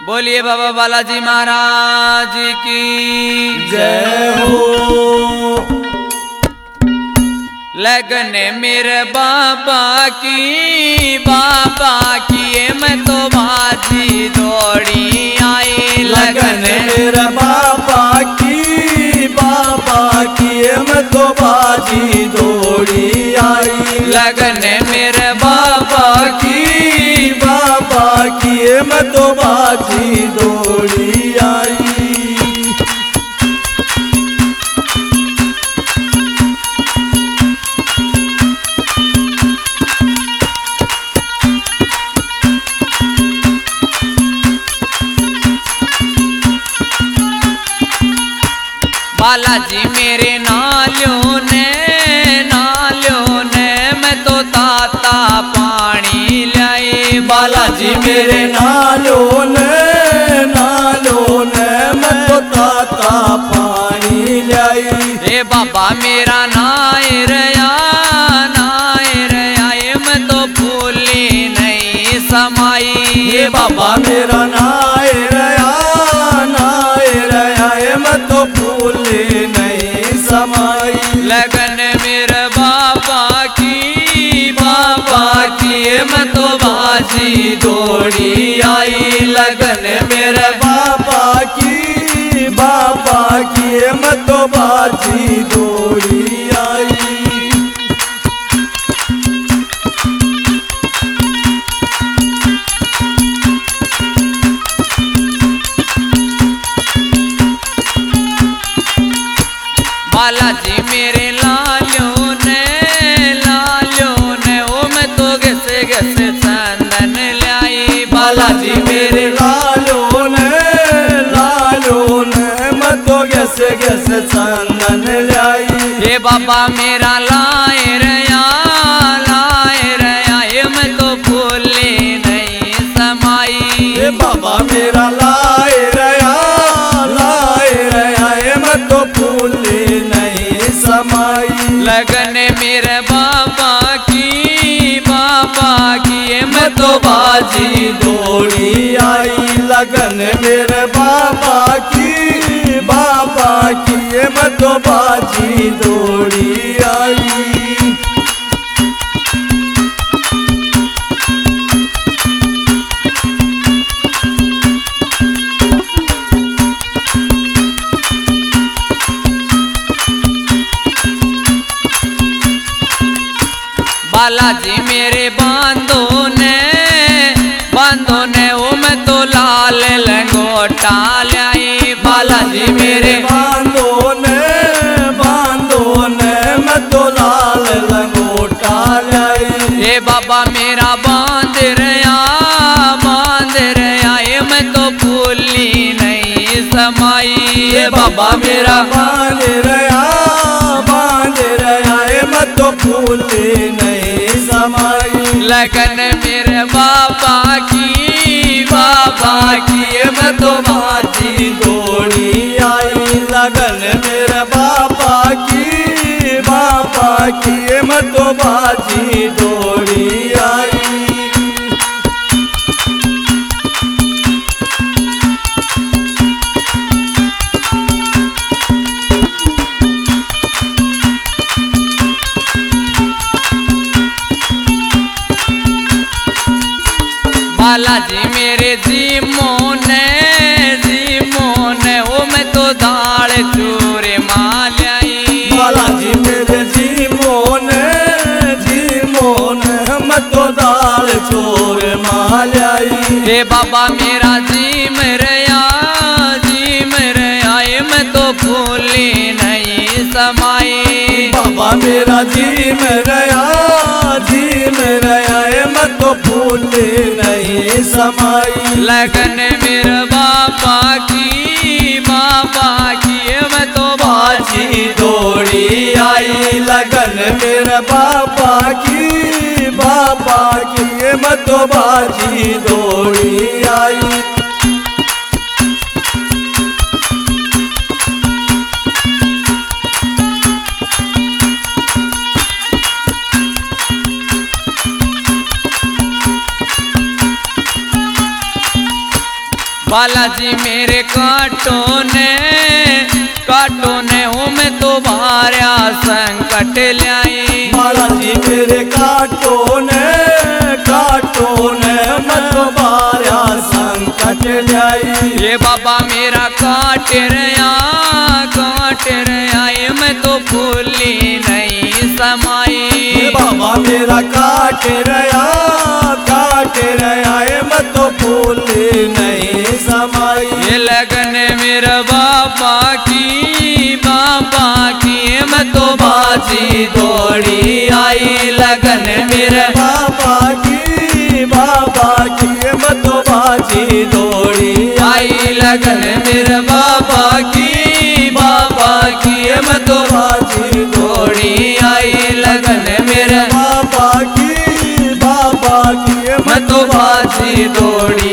बोलिए बाबा बालाजी महाराज की जय हो। लगन मेरे बाबा की मैं तो बाजी दौड़ी आई। लगन मेरे बाबा की मैं तो बाजी दौड़ी आई। लगन मेरे बाबा की मैं तो बाजी दौड़ी आई। बालाजी मेरे नालियों ने मैं तो ताता पानी लाई। बालाजी मेरे नालों ने मैं तो ताता पानी लाई। रे बाबा मेरा नायर या मैं तो भूली नहीं समाई। ये बाबा मेरा नायर मैं तो भूले नहीं समाई। लगन मेरे बाबा की मैं तो बाजी दौड़ी आई। लगन मेरे बाबा की मैं तो बाजी दौड़ी आई। बालाजी मेरे लालियों ने ओ मैं तो घसे चंदन लाई। बालाजी मेरे लालों ने मैं तो घसे चंदन लाई। ये बाबा मेरा लाए रया मैं तो भूली नहीं समाई। ये बाबा मेरा लाए रया मैं तो भूले नहीं समाई। लगन मेरे बाबा की मैं तो बाजी दौड़ी आई। लगन मेरे बाबा की मैं तो बाजी दौड़ी आई। बालाजी मेरे बांधो ने ओ मैं तो लाल लंगोटा लाई। बालाजी मेरे बांधो ने मैं तो लाल लंगोटा लाई। ये बाबा मेरा बांध रया मैं तो भूली नहीं समाई। ये बाबा मेरा बांध रया मैं तो भूले नहीं समाई। लगन मेरे बाबा की मैं तो बाजी दौड़ी आई। लगन मेरे बाबा की मैं तो बाजी दौड़ी आई। बालाजी मेरे जीमो ने ओ मैं तो दाल चूरे मालाई। बालाजी मेरे जीमो ने मैं तो दाल चोर मालाई। हे बाबा मेरा जीम रया मैं तो भूली नहीं समाई। बाबा मेरा जीम रया मैं तो भूले नहीं समाई। लगन मेरे बाबा की मैं तो बाजी दौड़ी आई। लगन मेरे बाबा की मैं तो बाजी दौड़ी आई। बालाजी मेरे कांटों ने मैं तो भार्या संकट ल्याई। बालाजी मेरे कांटों ने मैं तो भार्या संकट ल्याई। ये बाबा मेरा काट रया ये मैं तो फूली नहीं समाई। बाबा मेरा काट रया ये मैं तो फूली नहीं समाई। ये लगन मेरा बाबा की मैं तो बाजी दौड़ी आई। लगन मेरे बाबा की मैं तो बाजी दौड़ी आई। लगन मेरे बाबा की मैं तो बाजी दौड़ी आई। लगन मेरे बाबा की मैं तो बाजी दौड़ी